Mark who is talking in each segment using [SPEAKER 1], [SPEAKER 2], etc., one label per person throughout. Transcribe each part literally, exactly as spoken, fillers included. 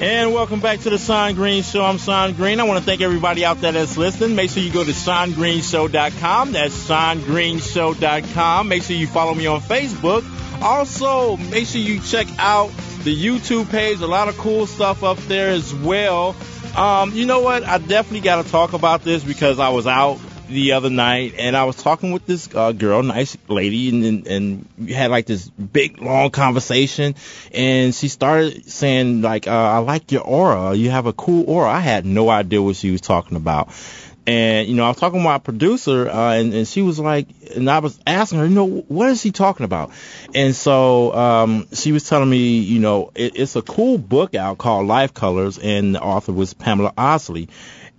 [SPEAKER 1] And welcome back to the Sean Green Show. I'm Sean Green. I want to thank everybody out there that's listening. Make sure you go to sean green show dot com. That's sean green show dot com. Make sure you follow me on Facebook. Also, make sure you check out the YouTube page. A lot of cool stuff up there as well. Um, you know what? I definitely got to talk about this because I was out the other night and I was talking with this uh, girl, nice lady, and, and and we had like this big long conversation, and she started saying like, uh, I like your aura, you have a cool aura. I had no idea what she was talking about. And, you know, I was talking to my producer, uh, and, and she was like, and I was asking her, you know, what is he talking about? And so um, she was telling me, you know, it, it's a cool book out called Life Colors, and the author was Pamela Osley.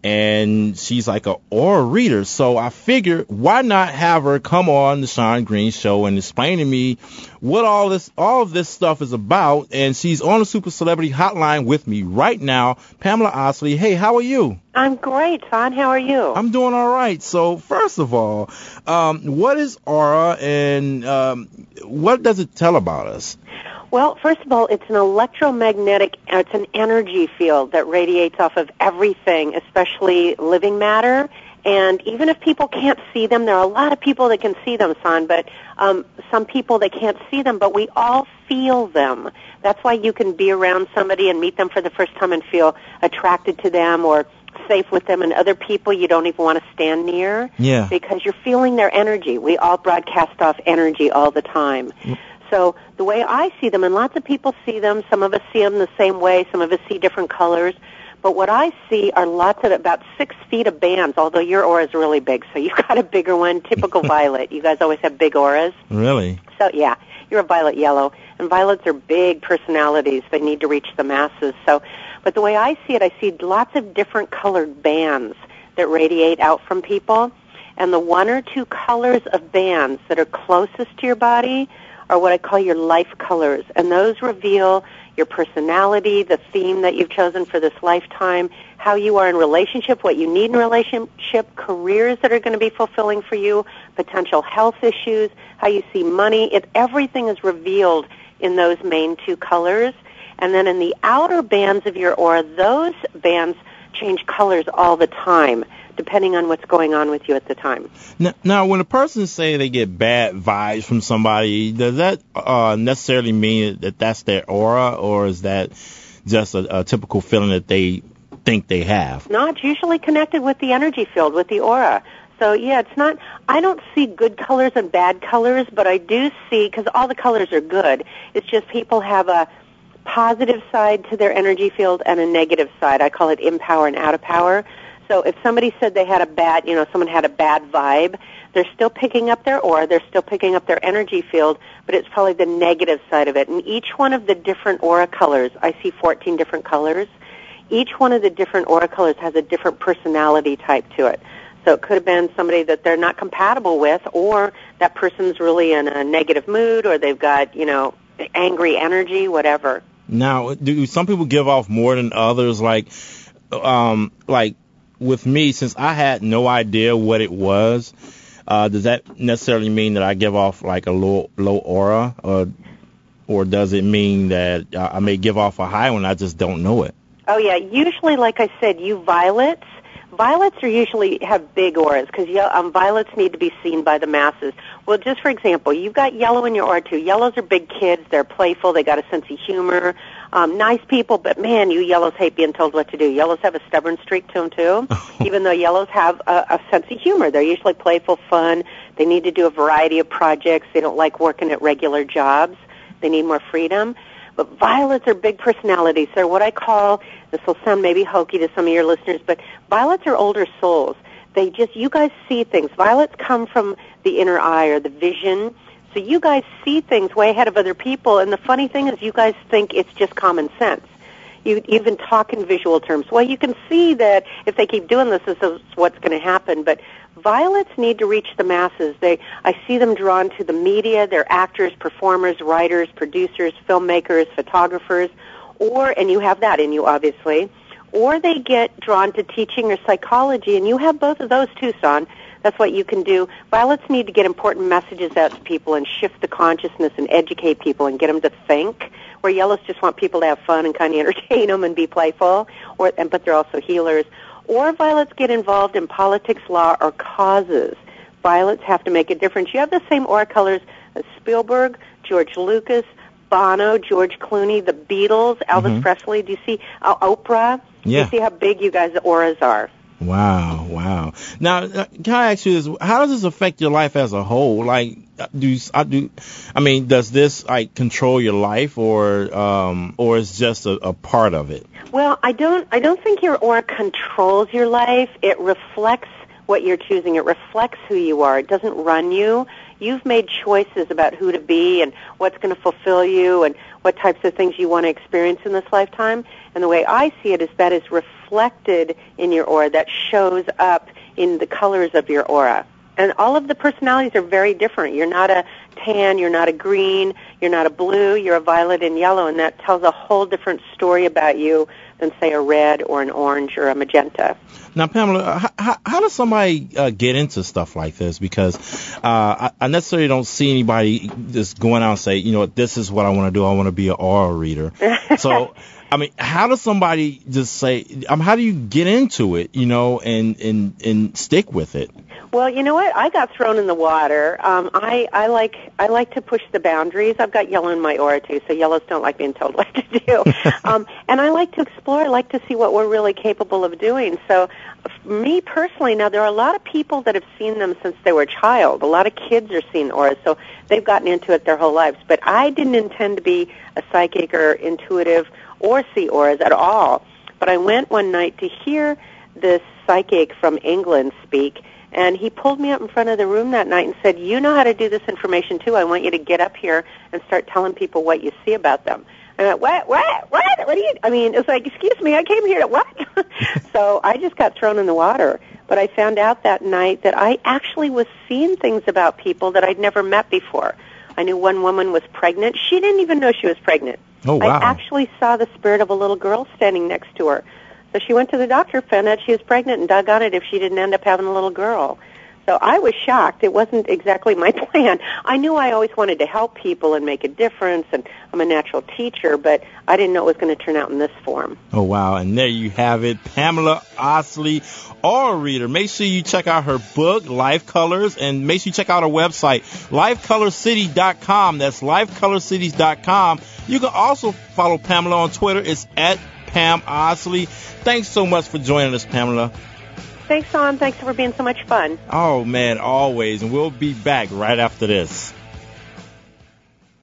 [SPEAKER 1] And she's like an aura reader. So I figured, why not have her come on the Sean Green Show and explain to me what all this, all of this stuff is about. And she's on the Super Celebrity Hotline with me right now. Pamela Osley. Hey, how are you?
[SPEAKER 2] I'm great, Sean. How are you?
[SPEAKER 1] I'm doing all right. So first of all, um, what is aura, and um, what does it tell about us?
[SPEAKER 2] Well, first of all, it's an electromagnetic, it's an energy field that radiates off of everything, especially living matter. And even if people can't see them, there are a lot of people that can see them, son, but um, some people that can't see them, but we all feel them. That's why you can be around somebody and meet them for the first time and feel attracted to them or safe with them, and other people you don't even want to stand near.
[SPEAKER 1] Yeah.
[SPEAKER 2] Because you're feeling their energy. We all broadcast off energy all the time. Mm. So the way I see them, and lots of people see them, some of us see them the same way, some of us see different colors, but what I see are lots of about six feet of bands, although your aura is really big, so you've got a bigger one, typical violet. You guys always have big auras.
[SPEAKER 1] Really?
[SPEAKER 2] So, yeah, you're a violet yellow, and violets are big personalities. They need to reach the masses. So, but the way I see it, I see lots of different colored bands that radiate out from people, and the one or two colors of bands that are closest to your body are what I call your life colors, and those reveal your personality, the theme that you've chosen for this lifetime, how you are in relationship, what you need in relationship, careers that are going to be fulfilling for you, potential health issues, how you see money. It, everything is revealed in those main two colors. And then in the outer bands of your aura, those bands change colors all the time, depending on what's going on with you at the time.
[SPEAKER 1] Now, now when a person say they get bad vibes from somebody, does that uh, necessarily mean that that's their aura, or is that just a, a typical feeling that they think they have?
[SPEAKER 2] No, it's usually connected with the energy field, with the aura. So, yeah, it's not, I don't see good colors and bad colors, but I do see, because all the colors are good, it's just people have a positive side to their energy field and a negative side. I call it in power and out of power. So if somebody said they had a bad, you know, someone had a bad vibe, they're still picking up their aura, they're still picking up their energy field, but it's probably the negative side of it. And each one of the different aura colors, I see fourteen different colors, each one of the different aura colors has a different personality type to it. So it could have been somebody that they're not compatible with, or that person's really in a negative mood, or they've got, you know, angry energy, whatever.
[SPEAKER 1] Now, do some people give off more than others? Like, um, like with me, since I had no idea what it was, uh, does that necessarily mean that I give off like a low, low aura, or, or does it mean that I may give off a high one? I just don't know it.
[SPEAKER 2] Oh yeah, usually, like I said, you violets. Violets are usually have big auras because um, violets need to be seen by the masses. Well, just for example, you've got yellow in your aura too. Yellows are big kids. They're playful. They got a sense of humor. Um, nice people, but man, you yellows hate being told what to do. Yellows have a stubborn streak to them too, even though yellows have a, a sense of humor. They're usually playful, fun. They need to do a variety of projects. They don't like working at regular jobs. They need more freedom. But violets are big personalities. They're what I call, this will sound maybe hokey to some of your listeners, but violets are older souls. They just, you guys see things. Violets come from the inner eye or the vision. So you guys see things way ahead of other people. And the funny thing is you guys think it's just common sense. You even talk in visual terms. Well, you can see that if they keep doing this, this is what's going to happen. But violets need to reach the masses. They, I see them drawn to the media. They're actors, performers, writers, producers, filmmakers, photographers, or, and you have that in you, obviously, or they get drawn to teaching or psychology, and you have both of those too, Son. That's what you can do. Violets need to get important messages out to people and shift the consciousness and educate people and get them to think, where yellows just want people to have fun and kind of entertain them and be playful, or and but they're also healers. Or violets get involved in politics, law, or causes. Violets have to make a difference. You have the same aura colors as Spielberg, George Lucas, Bono, George Clooney, the Beatles, Elvis
[SPEAKER 1] Mm-hmm.
[SPEAKER 2] Presley. Do you see uh, Oprah?
[SPEAKER 1] Yeah.
[SPEAKER 2] Do you see how big you guys' auras are?
[SPEAKER 1] Wow, wow. Now, uh, can I ask you this? How does this affect your life as a whole? Like, do you, I do? I mean, does this like control your life, or um, or is just a, a part of it?
[SPEAKER 2] Well, I don't. I don't think your aura controls your life. It reflects what you're choosing. It reflects who you are. It doesn't run you. You've made choices about who to be and what's going to fulfill you and what types of things you want to experience in this lifetime. And the way I see it is that is reflected in your aura, that shows up in the colors of your aura. And all of the personalities are very different. You're not a tan, you're not a green, you're not a blue, you're a violet and yellow, and that tells a whole different story about you than, say, a red or an orange or a magenta.
[SPEAKER 1] Now, Pamela, how, how does somebody uh, get into stuff like this? Because uh, I, I necessarily don't see anybody just going out and say, you know, this is what I want to do. I want to be an aura reader. So, I mean, how does somebody just say, um, how do you get into it, you know, and, and, and stick with it?
[SPEAKER 2] Well, you know what? I got thrown in the water. Um, I, I like I like to push the boundaries. I've got yellow in my aura, too, so yellows don't like being told what to do. um, and I like to explore. I like to see what we're really capable of doing. So me personally, now there are a lot of people that have seen them since they were a child. A lot of kids are seeing auras, so they've gotten into it their whole lives. But I didn't intend to be a psychic or intuitive or see auras at all. But I went one night to hear this psychic from England speak, and he pulled me up in front of the room that night and said, you know how to do this information, too. I want you to get up here and start telling people what you see about them. I went, what, what, what, what do you, I mean, it was like, excuse me, I came here to what? So I just got thrown in the water. But I found out that night that I actually was seeing things about people that I'd never met before. I knew one woman was pregnant. She didn't even know she was pregnant.
[SPEAKER 1] Oh, wow.
[SPEAKER 2] I actually saw the spirit of a little girl standing next to her. So she went to the doctor, found out she was pregnant, and doggone it if she didn't end up having a little girl. So I was shocked. It wasn't exactly my plan. I knew I always wanted to help people and make a difference, and I'm a natural teacher, but I didn't know it was going to turn out in this form.
[SPEAKER 1] Oh, wow. And there you have it. Pamela Osley, aura reader. Make sure you check out her book, Life Colors, and make sure you check out her website, life color city dot com. That's life color cities dot com. You can also follow Pamela on Twitter. It's at Pam Osley. Thanks so much for joining us, Pamela.
[SPEAKER 2] Thanks, Tom. Thanks for being so much fun.
[SPEAKER 1] Oh, man, always. And we'll be back right after this.